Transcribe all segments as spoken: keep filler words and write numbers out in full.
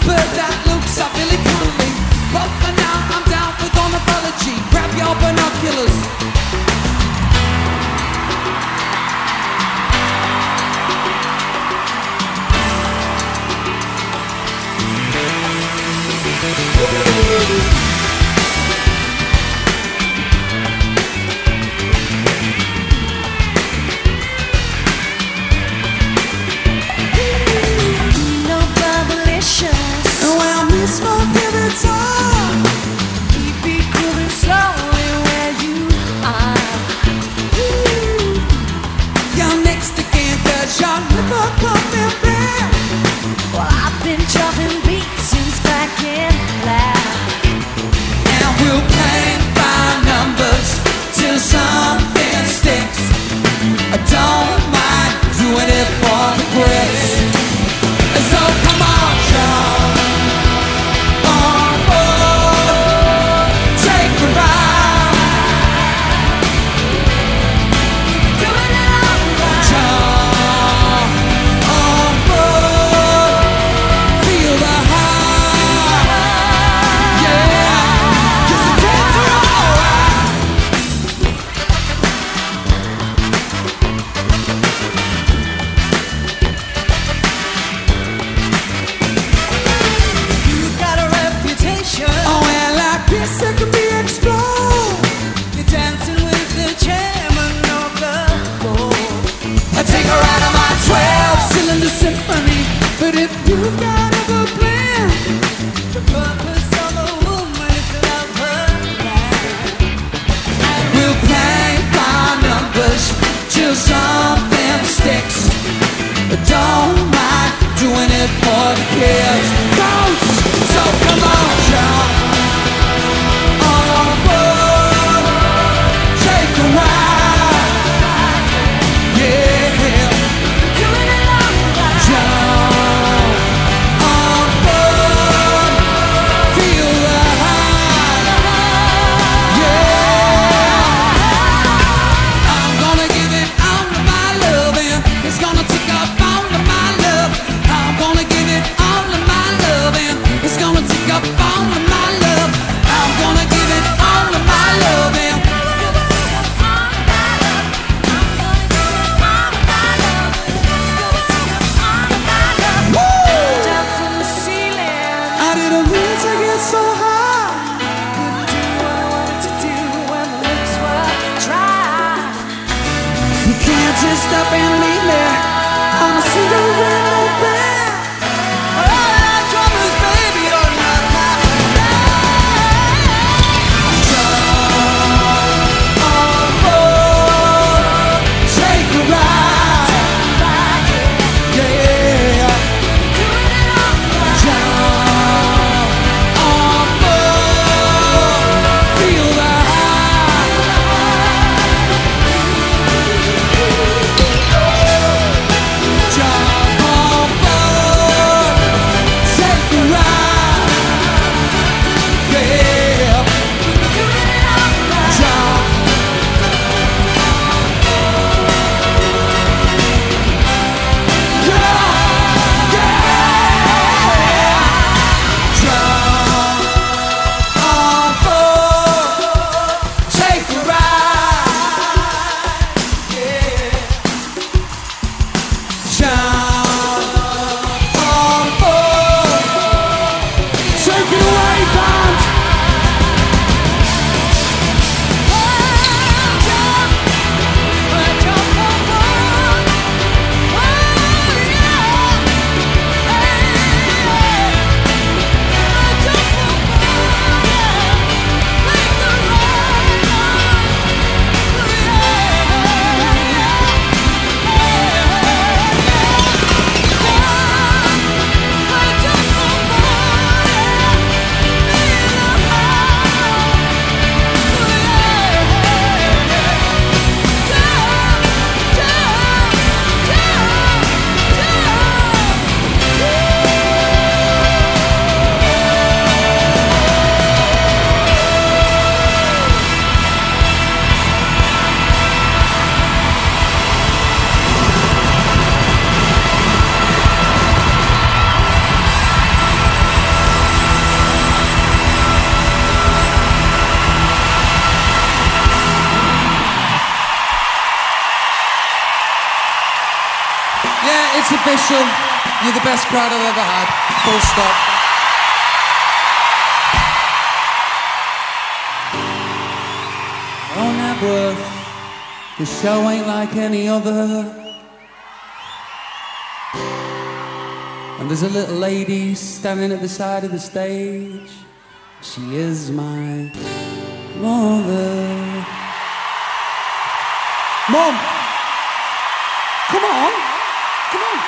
bird that looks up really coolly. But for now I'm down with ornithology. Grab your binoculars. Jump on official. You're the best crowd I've ever had. Full stop. On Knebworth, the show ain't like any other. And there's a little lady standing at the side of the stage. She is my mother. Mom! Come on! Come on!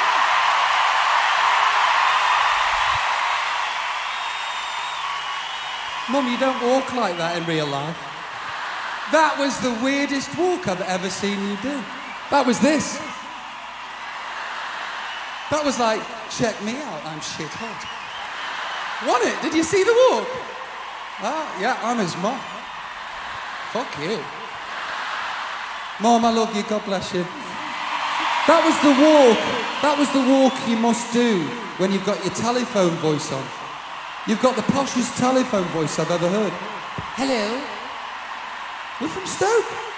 Mum, you don't walk like that in real life. That was the weirdest walk I've ever seen you do. That was this. That was like, check me out, I'm shit hot. Wasn't it? Did you see the walk? Ah, yeah, I'm his mum. Fuck you. Mum, I love you, God bless you. That was the walk. That was the walk you must do when you've got your telephone voice on. You've got the poshest telephone voice I've ever heard. Hello? We're from Stoke.